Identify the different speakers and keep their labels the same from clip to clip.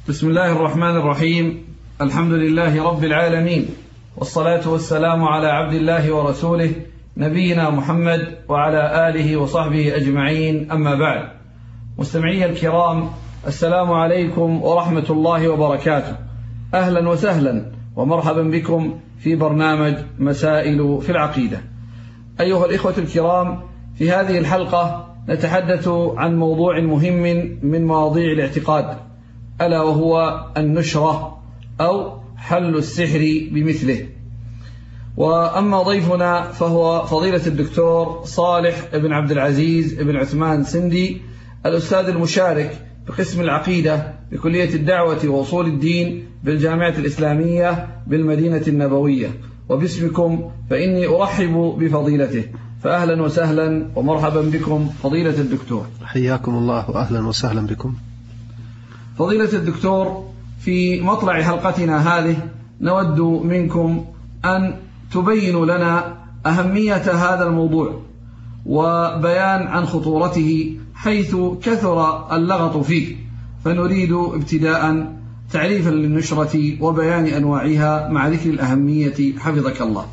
Speaker 1: بسم الله الرحمن الرحيم. الحمد لله رب العالمين، والصلاة والسلام على عبد الله ورسوله نبينا محمد وعلى آله وصحبه أجمعين، أما بعد. مستمعي الكرام، السلام عليكم ورحمة الله وبركاته. أهلا وسهلا ومرحبا بكم في برنامج مسائل في العقيدة. أيها الإخوة الكرام، في هذه الحلقة نتحدث عن موضوع مهم من مواضيع الاعتقاد، ألا وهو النشرة أو حل السحر بمثله. وأما ضيفنا فهو فضيلة الدكتور صالح بن عبد العزيز بن عثمان سندي، الأستاذ المشارك بقسم العقيدة بكلية الدعوة وأصول الدين بالجامعة الإسلامية بالمدينة النبوية. وباسمكم فإني أرحب بفضيلته، فأهلا وسهلا ومرحبا بكم فضيلة الدكتور.
Speaker 2: حياكم الله وأهلا وسهلا بكم.
Speaker 1: فضيلة الدكتور، في مطلع حلقتنا هذه نود منكم أن تبينوا لنا أهمية هذا الموضوع وبيان عن خطورته، حيث كثر اللغط فيه، فنريد ابتداء تعريفا للنشرة وبيان أنواعها مع ذكر الأهمية، حفظك الله.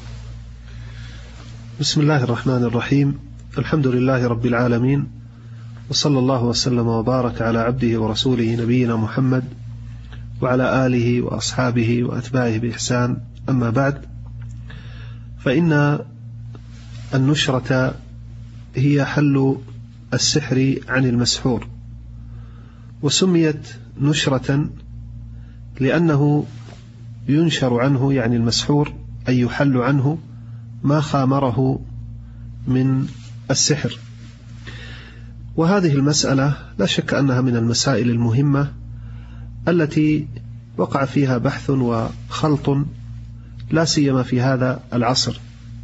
Speaker 2: بسم الله الرحمن الرحيم. الحمد لله رب العالمين، وصلى الله وسلم وبارك على عبده ورسوله نبينا محمد وعلى آله وأصحابه وأتباعه بإحسان، أما بعد. فإن النشرة هي حل السحر عن المسحور، وسميت نشرة لأنه ينشر عنه، يعني المسحور، أي يحل عنه ما خامره من السحر. وهذه المسألة لا شك أنها من المسائل المهمة التي وقع فيها بحث وخلط، لا سيما في هذا العصر.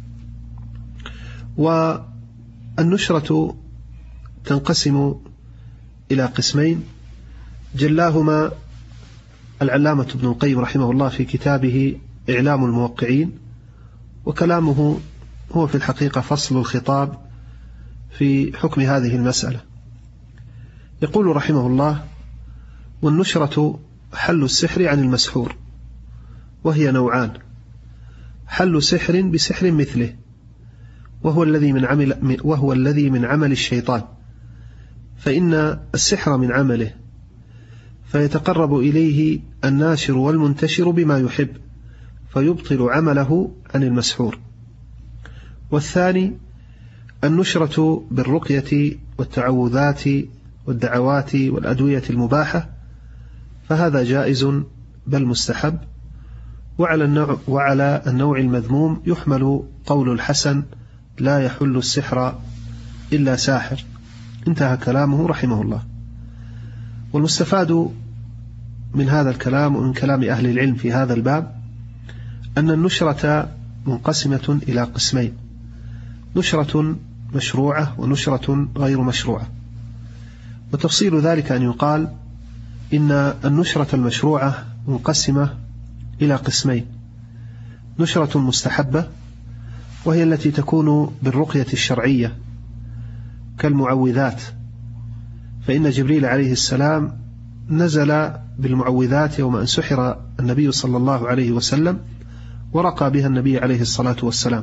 Speaker 2: والنشرة تنقسم إلى قسمين، جلاهما العلامة ابن القيم رحمه الله في كتابه إعلام الموقعين، وكلامه هو في الحقيقة فصل الخطاب في حكم هذه المسألة. يقول رحمه الله: والنشرة حل السحر عن المسحور، وهي نوعان: حل سحر بسحر مثله، وهو الذي من عمل الشيطان، فإن السحر من عمله، فيتقرب إليه الناشر والمنتشر بما يحب، فيبطل عمله عن المسحور. والثاني النشرة بالرقية والتعوذات والدعوات والأدوية المباحة، فهذا جائز بل مستحب. وعلى النوع المذموم يحمل قول الحسن: لا يحل السحر إلا ساحر. انتهى كلامه رحمه الله. والمستفاد من هذا الكلام ومن كلام أهل العلم في هذا الباب أن النشرة منقسمة إلى قسمين: نشرة مشروعة ونشرة غير مشروعة. وتفصيل ذلك أن يقال إن النشرة المشروعة منقسمة إلى قسمين: نشرة مستحبة، وهي التي تكون بالرقية الشرعية كالمعوذات، فإن جبريل عليه السلام نزل بالمعوذات يوم أن سحر النبي صلى الله عليه وسلم، ورقى بها النبي عليه الصلاة والسلام.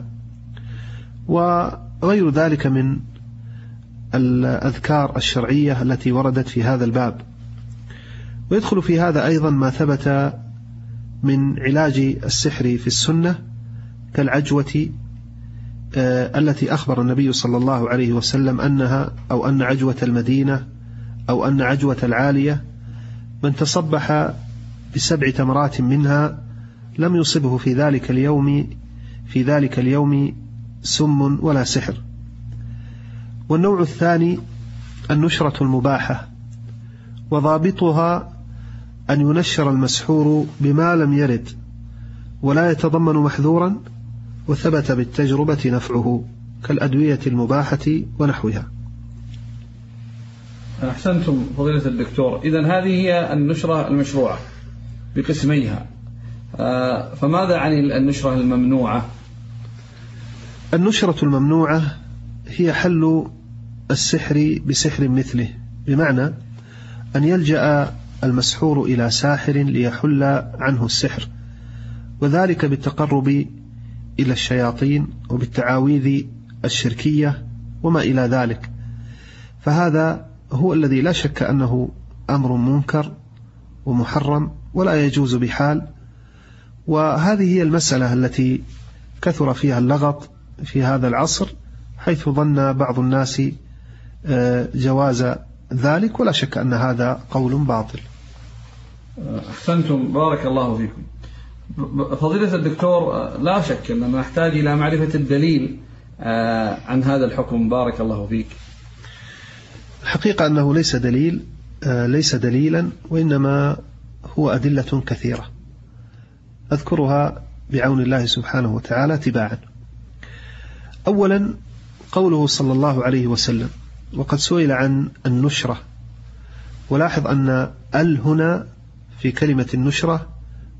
Speaker 2: وغير ذلك من الأذكار الشرعية التي وردت في هذا الباب. ويدخل في هذا أيضا ما ثبت من علاج السحر في السنة كالعجوة التي أخبر النبي صلى الله عليه وسلم أنها، أو أن عجوة المدينة، أو أن عجوة العالية، من تصبح ب7 تمرات منها لم يصبه في ذلك اليوم سم ولا سحر. والنوع الثاني النشرة المباحة، وضابطها أن ينشر المسحور بما لم يرد ولا يتضمن محذورا وثبت بالتجربة نفعه، كالأدوية المباحة ونحوها.
Speaker 1: أحسنتم فضيلة الدكتور. إذن هذه هي النشرة المشروعة بقسميها، فماذا عن النشرة الممنوعة؟
Speaker 2: النشرة الممنوعة هي حل السحر بسحر مثله، بمعنى أن يلجأ المسحور إلى ساحر ليحل عنه السحر، وذلك بالتقرب إلى الشياطين وبالتعاويذ الشركية وما إلى ذلك، فهذا هو الذي لا شك أنه أمر منكر ومحرم ولا يجوز بحال. وهذه هي المسألة التي كثر فيها اللغط في هذا العصر، حيث ظن بعض الناس جواز ذلك، ولا شك أن هذا قول باطل.
Speaker 1: أحسنتم، بارك الله فيكم. فضيلة الدكتور، لا شك أننا نحتاج إلى معرفة الدليل عن هذا الحكم، بارك الله فيك.
Speaker 2: الحقيقة أنه ليس دليلا، وإنما هو أدلة كثيرة أذكرها بعون الله سبحانه وتعالى تباعا. أولا قوله صلى الله عليه وسلم، وقد سئل عن النشرة، ولاحظ أن هنا في كلمة النشرة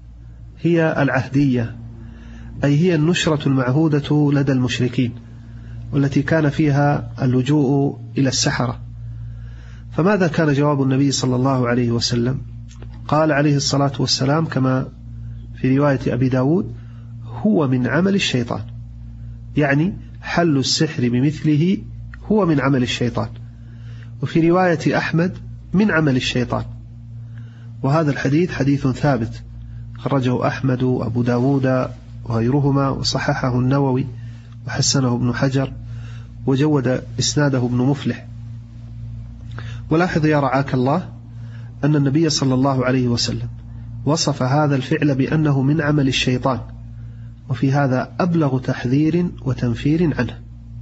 Speaker 2: هي العهدية، أي هي النشرة المعهودة لدى المشركين، والتي كان فيها اللجوء إلى السحرة. فماذا كان جواب النبي صلى الله عليه وسلم؟ قال عليه الصلاة والسلام كما في رواية أبي داود: هو من عمل الشيطان، يعني حل السحر بمثله هو من عمل الشيطان. وفي رواية أحمد: من عمل الشيطان. وهذا الحديث حديث ثابت، خرجه أحمد وأبو داود وغيرهما، وصححه النووي وحسنه ابن حجر وجود إسناده ابن مفلح. ولاحظ يا رعاك الله أن النبي صلى الله عليه وسلم وصف هذا الفعل بأنه من عمل الشيطان، وفي هذا أبلغ تحذير وتنفير عنه.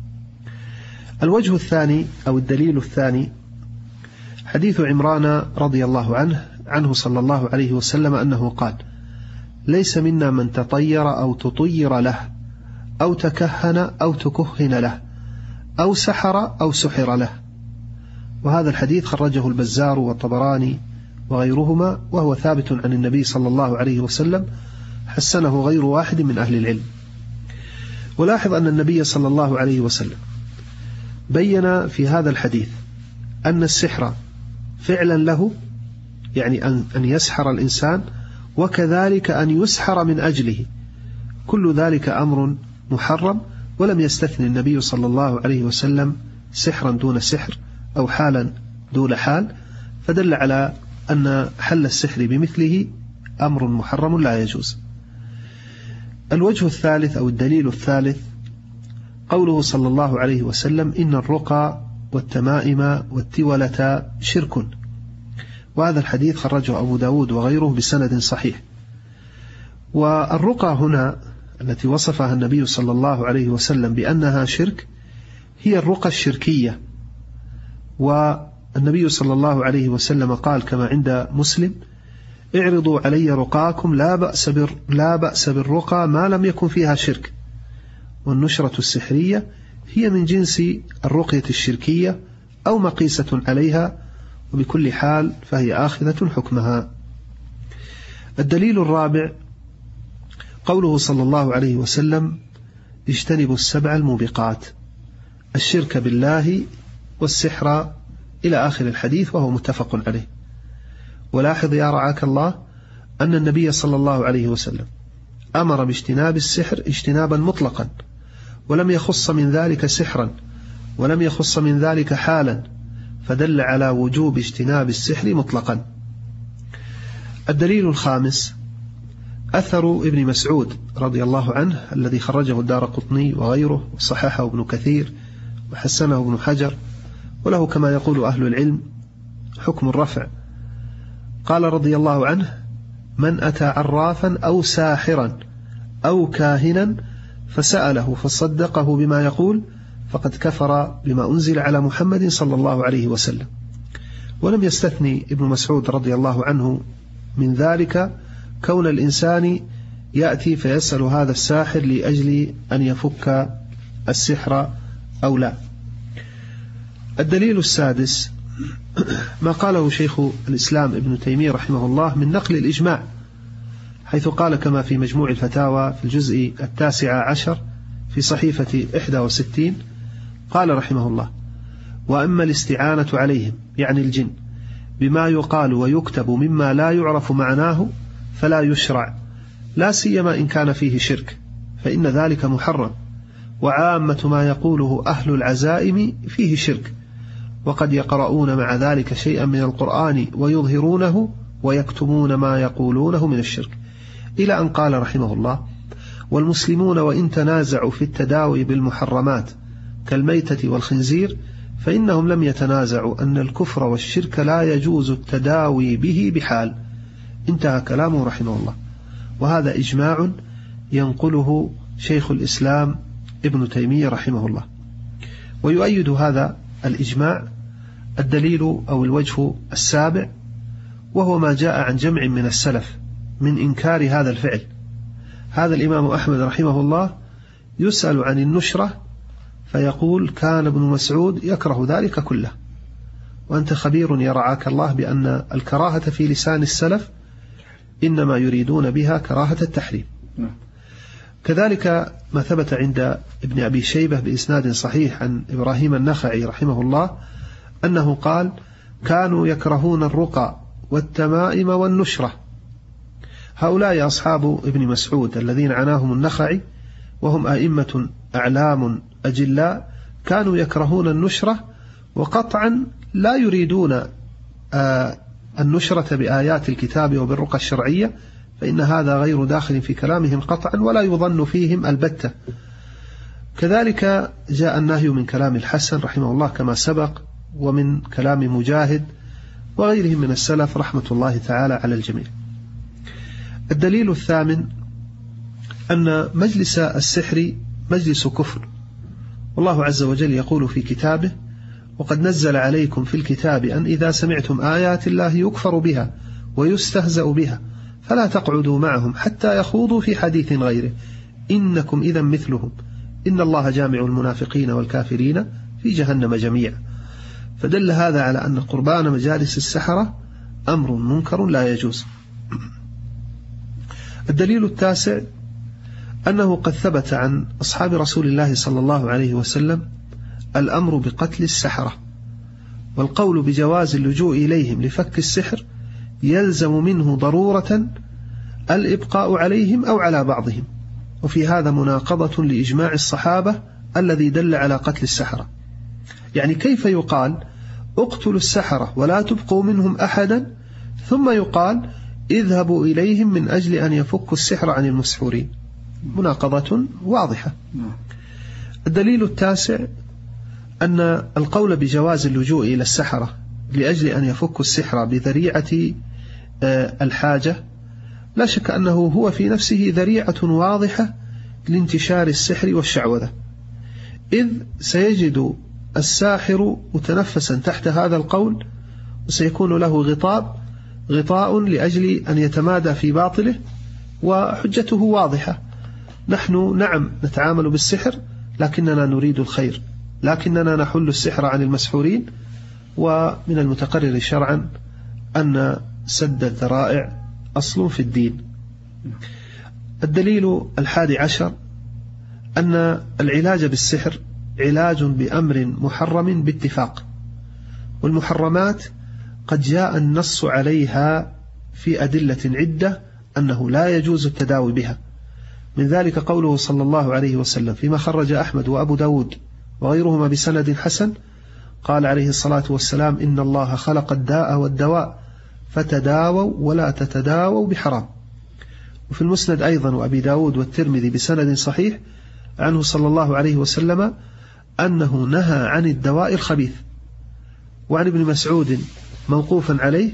Speaker 2: الوجه الثاني أو الدليل الثاني حديث عمران رضي الله عنه صلى الله عليه وسلم أنه قال: ليس منا من تطير أو تطير له، أو تكهن أو تكهن له، أو سحر أو سحر له. وهذا الحديث خرجه البزار والطبراني وغيرهما، وهو ثابت عن النبي صلى الله عليه وسلم، حسنه غير واحد من أهل العلم. ولاحظ أن النبي صلى الله عليه وسلم بين في هذا الحديث أن السحر فعلا له، يعني أن يسحر الإنسان، وكذلك أن يسحر من أجله، كل ذلك أمر محرم، ولم يستثني النبي صلى الله عليه وسلم سحرا دون سحر أو حالا دون حال، فدل على أن حل السحر بمثله أمر محرم لا يجوز. الوجه الثالث أو الدليل الثالث قوله صلى الله عليه وسلم: إن الرقى والتمائم والتولة شرك. وهذا الحديث خرجه أبو داود وغيره بسند صحيح. والرقى هنا التي وصفها النبي صلى الله عليه وسلم بأنها شرك هي الرقى الشركية. والنبي صلى الله عليه وسلم قال كما عند مسلم: اعرضوا علي رقاكم لا بأس بالرقى ما لم يكن فيها شرك. والنشرة السحرية هي من جنس الرقية الشركية أو مقيسة عليها، وبكل حال فهي آخذة حكمها. الدليل الرابع قوله صلى الله عليه وسلم: اجتنبوا السبع الموبقات، الشرك بالله والسحر إلى آخر الحديث، وهو متفق عليه. ولاحظ يا رعاك الله أن النبي صلى الله عليه وسلم أمر باجتناب السحر اجتنابا مطلقا، ولم يخص من ذلك سحرا، ولم يخص من ذلك حالا، فدل على وجوب اجتناب السحر مطلقا. الدليل الخامس أثر ابن مسعود رضي الله عنه الذي خرجه الدارقطني وغيره، وصححه ابن كثير وحسنه ابن حجر، وله كما يقول أهل العلم حكم الرفع. قال رضي الله عنه: من أتى عرافا أو ساحرا أو كاهنا فسأله فصدقه بما يقول فقد كفر بما أنزل على محمد صلى الله عليه وسلم. ولم يستثني ابن مسعود رضي الله عنه من ذلك كون الإنسان يأتي فيسأل هذا الساحر لأجل أن يفك السحر أو لا. الدليل السادس ما قاله شيخ الإسلام ابن تيمية رحمه الله من نقل الإجماع، حيث قال كما في مجموع الفتاوى في الجزء 19 في صحيفة 61، قال رحمه الله: وأما الاستعانة عليهم يعني الجن بما يقال ويكتب مما لا يعرف معناه فلا يشرع، لا سيما إن كان فيه شرك، فإن ذلك محرم، وعامة ما يقوله أهل العزائم فيه شرك، وقد يقرؤون مع ذلك شيئا من القرآن ويظهرونه ويكتمون ما يقولونه من الشرك، إلى أن قال رحمه الله: والمسلمون وإن تنازعوا في التداوي بالمحرمات كالميتة والخنزير فإنهم لم يتنازعوا أن الكفر والشرك لا يجوز التداوي به بحال. انتهى كلامه رحمه الله. وهذا إجماع ينقله شيخ الإسلام ابن تيمية رحمه الله. ويؤيد هذا الإجماع الدليل أو الوجه السابع، وهو ما جاء عن جمع من السلف من إنكار هذا الفعل. هذا الإمام أحمد رحمه الله يسأل عن النشرة فيقول: كان ابن مسعود يكره ذلك كله. وأنت خبير يرعاك الله بأن الكراهة في لسان السلف إنما يريدون بها كراهة التحريم. كذلك ما ثبت عند ابن أبي شيبة بإسناد صحيح عن إبراهيم النخعي رحمه الله أنه قال: كانوا يكرهون الرقى والتمائم والنشرة. هؤلاء أصحاب ابن مسعود الذين عناهم النخعي، وهم أئمة أعلام أجلاء، كانوا يكرهون النشرة، وقطعا لا يريدون النشرة بآيات الكتاب وبالرقى الشرعية، فإن هذا غير داخل في كلامهم قطعا ولا يظن فيهم البتة. كذلك جاء النهي من كلام الحسن رحمه الله كما سبق، ومن كلام مجاهد وغيرهم من السلف رحمة الله تعالى على الجميع. الدليل الثامن أن مجلس السحر مجلس كفر، والله عز وجل يقول في كتابه: وقد نزل عليكم في الكتاب أن إذا سمعتم آيات الله يكفر بها ويستهزأ بها فلا تقعدوا معهم حتى يخوضوا في حديث غيره إنكم إذا مثلهم إن الله جامع المنافقين والكافرين في جهنم جميعا. فدل هذا على أن قربان مجالس السحرة أمر منكر لا يجوز. الدليل التاسع أنه قد ثبت عن أصحاب رسول الله صلى الله عليه وسلم الأمر بقتل السحرة، والقول بجواز اللجوء إليهم لفك السحر يلزم منه ضرورة الإبقاء عليهم أو على بعضهم، وفي هذا مناقضة لإجماع الصحابة الذي دل على قتل السحرة. يعني كيف يقال اقتلوا السحرة ولا تبقوا منهم أحدا، ثم يقال اذهبوا إليهم من أجل أن يفكوا السحر عن المسحورين؟ مناقضة واضحة. الدليل التاسع أن القول بجواز اللجوء إلى السحرة لأجل أن يفكوا السحر بذريعة الحاجة لا شك أنه هو في نفسه ذريعة واضحة لانتشار السحر والشعوذة، إذ سيجد الساحر متنفسا تحت هذا القول، وسيكون له غطاء لأجل أن يتمادى في باطله، وحجته واضحة: نحن نعم نتعامل بالسحر لكننا نريد الخير، لكننا نحل السحر عن المسحورين، ومن المتقرر شرعا أن سد الذرائع أصل في الدين. الدليل 11 أن العلاج بالسحر علاج بأمر محرم باتفاق، والمحرمات قد جاء النص عليها في أدلة عدة أنه لا يجوز التداوي بها، من ذلك قوله صلى الله عليه وسلم فيما خرج أحمد وأبو داود وغيرهما بسند حسن، قال عليه الصلاة والسلام: إن الله خلق الداء والدواء فتداووا ولا تتداووا بحرام. وفي المسند أيضا وأبي داود والترمذي بسند صحيح عنه صلى الله عليه وسلم أنه نهى عن الدواء الخبيث. وعن ابن مسعود موقوفا عليه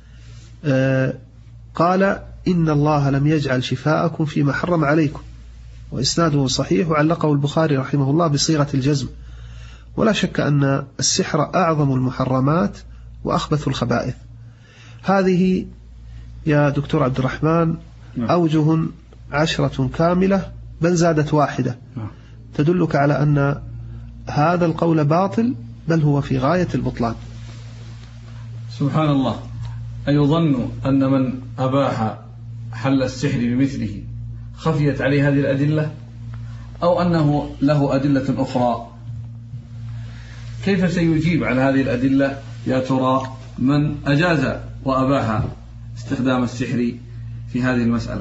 Speaker 2: قال: إن الله لم يجعل شفاءكم فيما حرم عليكم، وإسناده صحيح، وعلقه البخاري رحمه الله بصيغة الجزم. ولا شك أن السحر أعظم المحرمات وأخبث الخبائث. هذه يا دكتور عبد الرحمن أوجه 10 كاملة، بل زادت واحدة، تدلك على أن هذا القول باطل، بل هو في غاية البطلان.
Speaker 1: سبحان الله. أيظن أن من أباح حل السحر بمثله خفيت عليه هذه الأدلة، أو أنه له أدلة أخرى؟ كيف سيجيب على هذه الأدلة يا ترى من أجاز وأباح استخدام السحر في هذه المسألة؟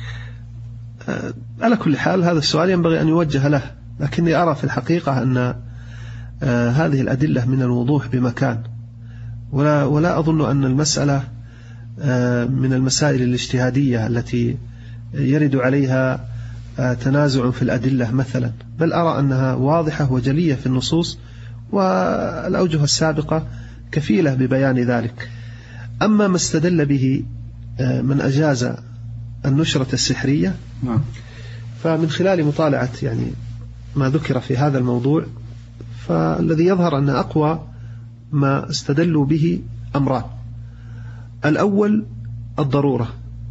Speaker 2: على كل حال هذا السؤال ينبغي أن يوجه له، لكني أرى في الحقيقة أن هذه الأدلة من الوضوح بمكان، ولا أظن أن المسألة من المسائل الاجتهادية التي يرد عليها تنازع في الأدلة مثلا، بل أرى أنها واضحة وجلية في النصوص، والأوجه السابقة كفيلة ببيان ذلك. أما ما استدل به من أجاز النشرة السحرية فمن خلال مطالعة يعني ما ذكر في هذا الموضوع، فالذي يظهر أن أقوى ما استدلوا به أمران. الأول الضرورة،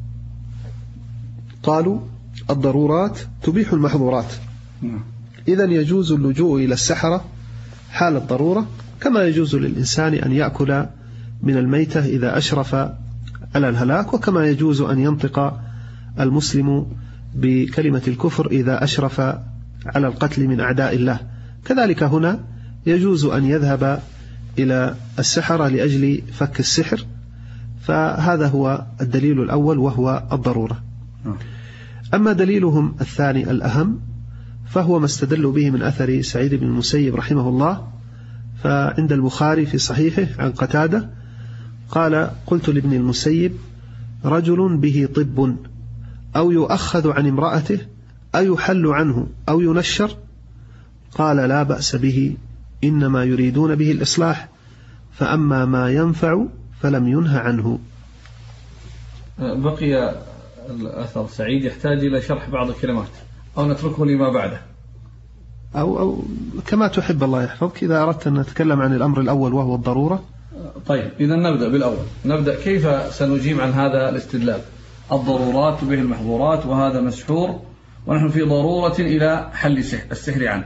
Speaker 2: قالوا الضرورات تبيح المحظورات، إذن يجوز اللجوء إلى السحرة حال الضرورة، كما يجوز للإنسان أن يأكل من الميتة إذا أشرف على الهلاك، وكما يجوز أن ينطق المسلم بكلمة الكفر إذا أشرف على القتل من أعداء الله. كذلك هنا يجوز أن يذهب إلى السحرة لأجل فك السحر، فهذا هو الدليل الأول وهو الضرورة. أما دليلهم الثاني الأهم فهو ما استدلوا به من أثر سعيد بن المسيب رحمه الله، فعند البخاري في صحيحه عن قتادة قال: قلت لابن المسيب: رجل به طب أو يؤخذ عن امرأته أو يحل عنه أو ينشر؟ قال: لا بأس به، إنما يريدون به الإصلاح، فأما ما ينفع فلم ينهى عنه.
Speaker 1: بقي الأثر سعيد يحتاج إلى شرح بعض الكلمات، أو نتركه لما بعده،
Speaker 2: أو كما تحب الله يحفظك، إذا أردت أن نتكلم عن الأمر الأول وهو الضرورة.
Speaker 1: طيب، إذا نبدأ بالأول. نبدأ كيف سنجيب عن هذا الاستدلال؟ الضرورات تبيح المحظورات، وهذا مسحور، ونحن في ضرورة إلى حل السحر عنه.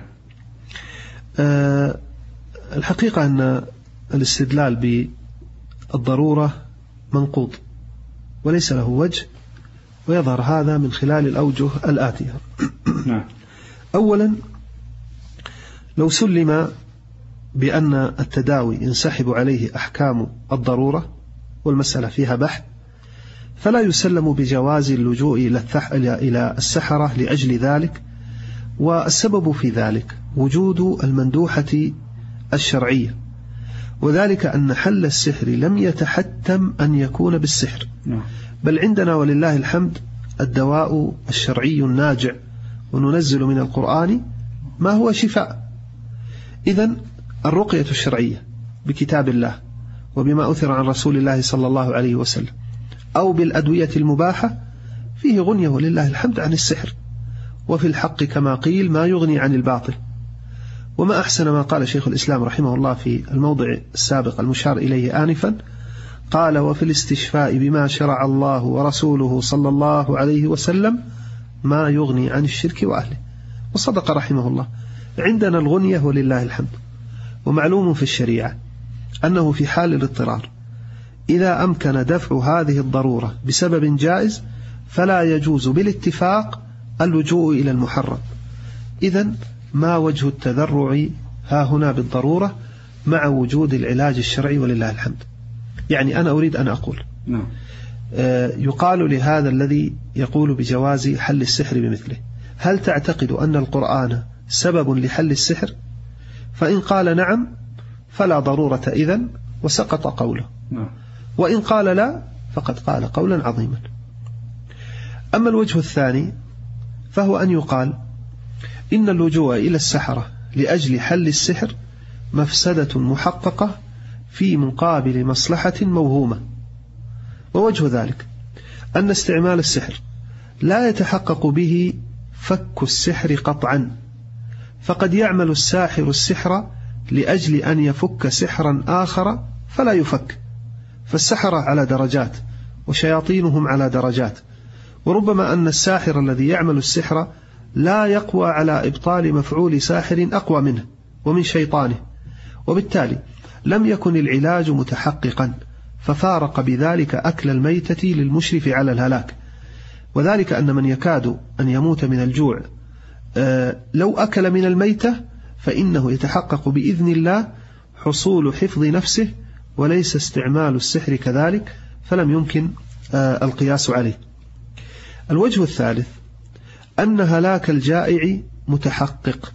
Speaker 2: الحقيقة أن الاستدلال بالضرورة منقوض وليس له وجه، ويظهر هذا من خلال الأوجه الآتية. أولا، لو سلم بأن التداوي ينسحب عليه أحكام الضرورة والمسألة فيها بحث، فلا يسلم بجواز اللجوء إلى السحرة لأجل ذلك، والسبب في ذلك وجود المندوحة الشرعية، وذلك أن حل السحر لم يتحتم أن يكون بالسحر، بل عندنا ولله الحمد الدواء الشرعي الناجع، وننزل من القرآن ما هو شفاء. إذن الرقية الشرعية بكتاب الله وبما أثر عن رسول الله صلى الله عليه وسلم، أو بالأدوية المباحة، فيه غنية ولله الحمد عن السحر، وفي الحق كما قيل ما يغني عن الباطل. وما أحسن ما قال شيخ الإسلام رحمه الله في الموضع السابق المشار إليه آنفا، قال: وفي الاستشفاء بما شرع الله ورسوله صلى الله عليه وسلم ما يغني عن الشرك وأهله. وصدق رحمه الله، عندنا الغنية ولله الحمد. ومعلوم في الشريعة أنه في حال الاضطرار إذا أمكن دفع هذه الضرورة بسبب جائز فلا يجوز بالاتفاق اللجوء إلى المحرم. إذن ما وجه التذرع ها هنا بالضرورة مع وجود العلاج الشرعي ولله الحمد؟ يعني أنا أريد أن أقول يقال لهذا الذي يقول بجواز حل السحر بمثله: هل تعتقد أن القرآن سبب لحل السحر؟ فإن قال نعم فلا ضرورة إذن، وسقط قوله، وإن قال لا فقد قال قولا عظيما. أما الوجه الثاني فهو أن يقال إن اللجوء إلى السحرة لأجل حل السحر مفسدة محققة في مقابل مصلحة موهومة. ووجه ذلك أن استعمال السحر لا يتحقق به فك السحر قطعا، فقد يعمل الساحر السحر لأجل أن يفك سحرا آخر فلا يفك، فالسحرة على درجات وشياطينهم على درجات، وربما أن الساحر الذي يعمل السحر لا يقوى على إبطال مفعول ساحر أقوى منه ومن شيطانه، وبالتالي لم يكن العلاج متحققا، ففارق بذلك أكل الميتة للمشرف على الهلاك. وذلك أن من يكاد أن يموت من الجوع لو أكل من الميتة فإنه يتحقق بإذن الله حصول حفظ نفسه وليس استعمال السحر كذلك، فلم يمكن القياس عليه. الوجه الثالث أن هلاك الجائع متحقق،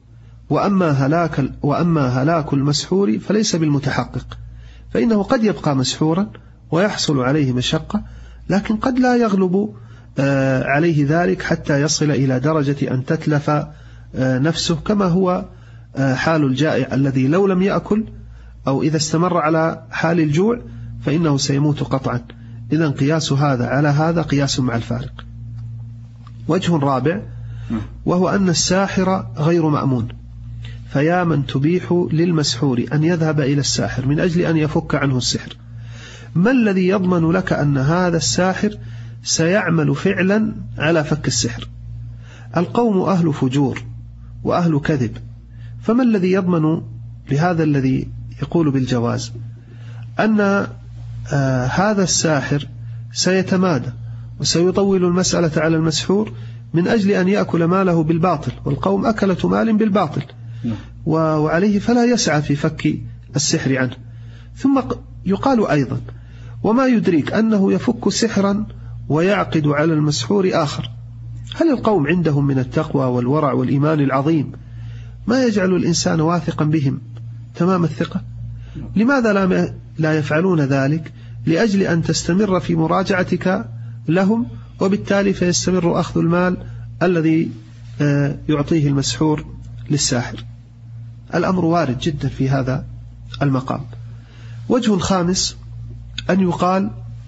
Speaker 2: وأما هلاك المسحور فليس بالمتحقق، فإنه قد يبقى مسحورا ويحصل عليه مشقة، لكن قد لا يغلب عليه ذلك حتى يصل إلى درجة أن تتلف نفسه، كما هو حال الجائع الذي لو لم يأكل أو إذا استمر على حال الجوع فإنه سيموت قطعا. إذن قياس هذا على هذا قياس مع الفارق. وجه رابع وهو أن الساحر غير مأمون، فيا من تبيح للمسحور أن يذهب إلى الساحر من أجل أن يفك عنه السحر، ما الذي يضمن لك أن هذا الساحر سيعمل فعلا على فك السحر؟ القوم أهل فجور وأهل كذب، فما الذي يضمن لهذا الذي يقول بالجواز أن هذا الساحر سيتمادى وسيطول المسألة على المسحور من أجل أن يأكل ماله بالباطل، والقوم أكلة مال بالباطل وعليه فلا يسعى في فك السحر عنه. ثم يقال أيضا وما يدريك أنه يفك سحرا ويعقد على المسحور آخر؟ هل القوم عندهم من التقوى والورع والإيمان العظيم ما يجعل الإنسان واثقا بهم تمام الثقة؟ لماذا لا يفعلون ذلك؟ لأجل أن تستمر في مراجعتك لهم، وبالتالي فيستمر أخذ المال الذي يعطيه المسحور للساحر. الأمر وارد جدا في هذا المقام. وجه خامس أن يقال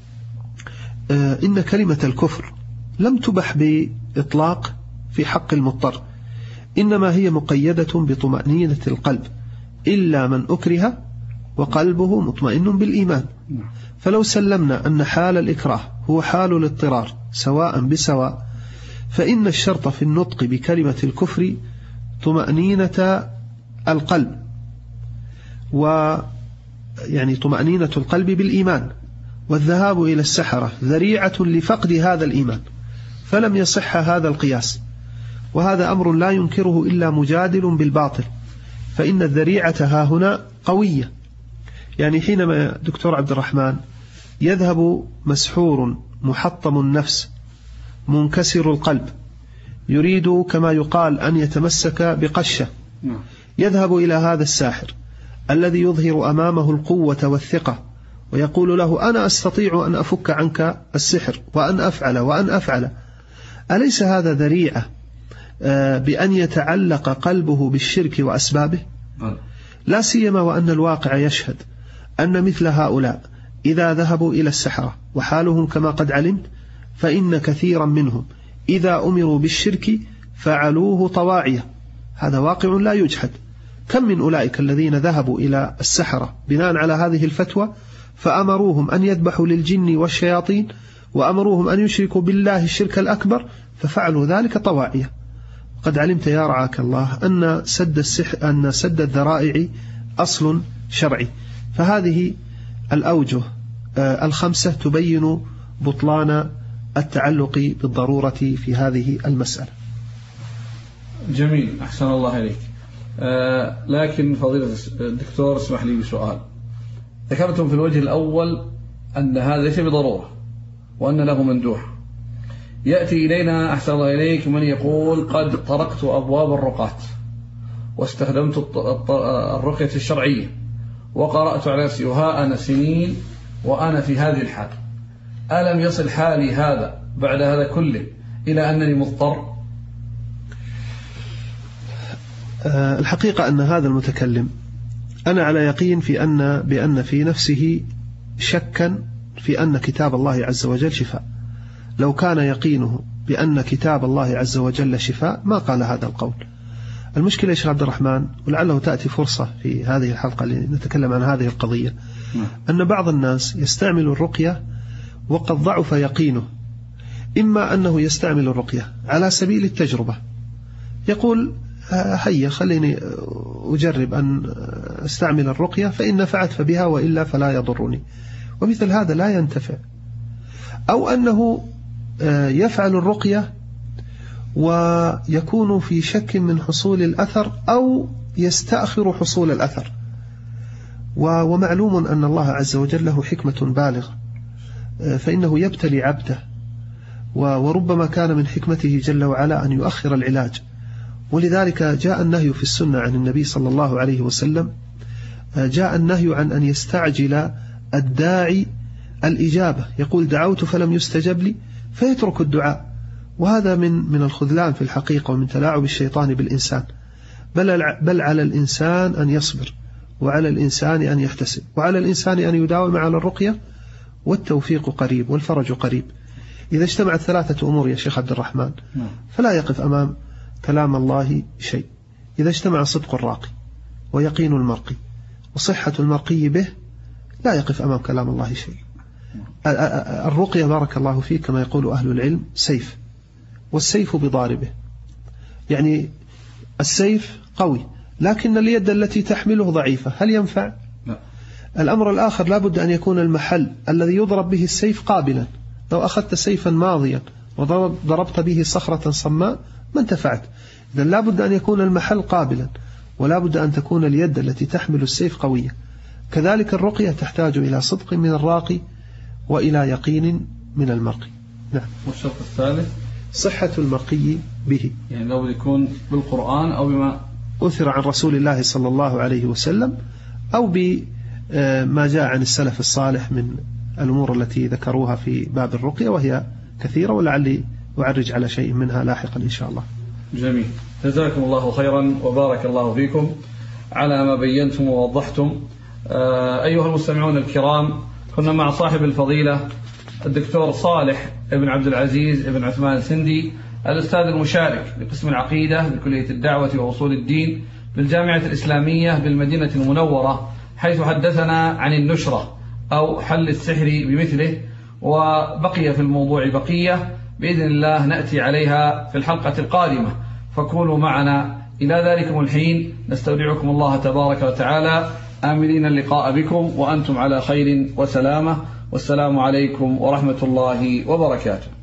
Speaker 2: إن كلمة الكفر لم تبح بإطلاق في حق المضطر، إنما هي مقيدة بطمأنينة القلب إلا من أكره وقلبه مطمئن بالإيمان. فلو سلمنا أن حال الإكراه هو حال الاضطرار سواء بسواء، فإن الشرط في النطق بكلمة الكفر طمأنينة القلب، ويعني طمأنينة القلب بالإيمان، والذهاب إلى السحرة ذريعة لفقد هذا الإيمان، فلم يصح هذا القياس. وهذا أمر لا ينكره إلا مجادل بالباطل، فإن الذريعة ها هنا قوية. يعني حينما دكتور عبد الرحمن يذهب مسحور محطم النفس منكسر القلب يريد كما يقال أن يتمسك بقشة، يذهب إلى هذا الساحر الذي يظهر أمامه القوة والثقة ويقول له أنا أستطيع أن أفك عنك السحر وأن أفعل، أليس هذا ذريعة بأن يتعلق قلبه بالشرك وأسبابه؟ لا سيما وأن الواقع يشهد أن مثل هؤلاء إذا ذهبوا إلى السحرة وحالهم كما قد علمت، فإن كثيرا منهم إذا أمروا بالشرك فعلوه طواعية، هذا واقع لا يجحد. كم من أولئك الذين ذهبوا إلى السحرة بناء على هذه الفتوى فأمروهم أن يذبحوا للجن والشياطين، وأمروهم أن يشركوا بالله الشرك الأكبر، ففعلوا ذلك طواعية. قد علمت يا رعاك الله أن سد الذرائع أصل شرعي. فهذه الأوجه الخمسة تبين بطلان التعلق بالضرورة في هذه المسألة.
Speaker 1: جميل، أحسن الله إليك. لكن فضيلة الدكتور اسمح لي بسؤال. ذكرتم في الوجه الأول أن هذا ليس بضرورة وأن له مندوح. يأتي إلينا أحسن الله إليك من يقول قد طرقت أبواب الرقاة واستخدمت الرقية الشرعية وقرأت على نفسي وها أنا سنين وأنا في هذه الحال، ألم يصل حالي هذا بعد هذا كله إلى أنني مضطر؟
Speaker 2: الحقيقة أن هذا المتكلم أنا على يقين بأن في نفسه شكا في أن كتاب الله عز وجل شفاء. لو كان يقينه بأن كتاب الله عز وجل شفاء ما قال هذا القول. المشكلة يا شيخ عبد الرحمن، ولعله تأتي فرصة في هذه الحلقة لنتكلم عن هذه القضية، أن بعض الناس يستعمل الرقية وقد ضعف يقينه، إما أنه يستعمل الرقية على سبيل التجربة، يقول هيا خليني أجرب أن أستعمل الرقية فإن نفعت فبها وإلا فلا يضرني، ومثل هذا لا ينتفع. أو أنه يفعل الرقية ويكون في شك من حصول الأثر أو يستأخر حصول الأثر، ومعلوم أن الله عز وجل له حكمة بالغة، فإنه يبتلي عبده، وربما كان من حكمته جل وعلا أن يؤخر العلاج. ولذلك جاء النهي في السنة عن النبي صلى الله عليه وسلم، جاء النهي عن أن يستعجل الداعي الإجابة، يقول دعوت فلم يستجب لي فيترك الدعاء، وهذا من الخذلان في الحقيقة ومن تلاعب الشيطان بالإنسان. بل على الإنسان أن يصبر، وعلى الإنسان أن يحتسب، وعلى الإنسان أن يداوم على الرقية، والتوفيق قريب والفرج قريب. إذا اجتمعت ثلاثة أمور يا شيخ عبد الرحمن فلا يقف أمام كلام الله شيء. إذا اجتمع صدق الراقي ويقين المرقي وصحة المرقي به لا يقف أمام كلام الله شيء. الرقية بارك الله فيك كما يقول أهل العلم سيف، والسيف بضاربه، يعني السيف قوي لكن اليد التي تحمله ضعيفة، هل ينفع؟ لا. الأمر الآخر لا بد أن يكون المحل الذي يضرب به السيف قابلا. لو أخذت سيفا ماضيا وضربت به صخرة صماء ما انتفعت. إذن لا بد أن يكون المحل قابلا، ولا بد أن تكون اليد التي تحمل السيف قوية. كذلك الرقية تحتاج إلى صدق من الراقي وإلى يقين من المرقي. نعم.
Speaker 1: والشرط الثالث
Speaker 2: صحة المرقي به،
Speaker 1: يعني لو يكون بالقرآن أو بما
Speaker 2: أثر عن رسول الله صلى الله عليه وسلم، أو بما جاء عن السلف الصالح من الأمور التي ذكروها في باب الرقية، وهي كثيرة ولعلي أعرج على شيء منها لاحقا إن شاء الله.
Speaker 1: جميل، جزاكم الله خيرا وبارك الله فيكم على ما بينتم ووضحتم. أيها المستمعون الكرام، كنا مع صاحب الفضيلة الدكتور صالح ابن عبد العزيز ابن عثمان السندي، الأستاذ المشارك بقسم العقيدة بكلية الدعوة وأصول الدين بالجامعة الإسلامية بالمدينة المنورة، حيث حدثنا عن النشرة أو حل السحر بمثله، وبقي في الموضوع بقية بإذن الله نأتي عليها في الحلقة القادمة، فكونوا معنا إلى ذلكم الحين. نستودعكم الله تبارك وتعالى آملين اللقاء بكم وأنتم على خير وسلامة، والسلام عليكم ورحمة الله وبركاته.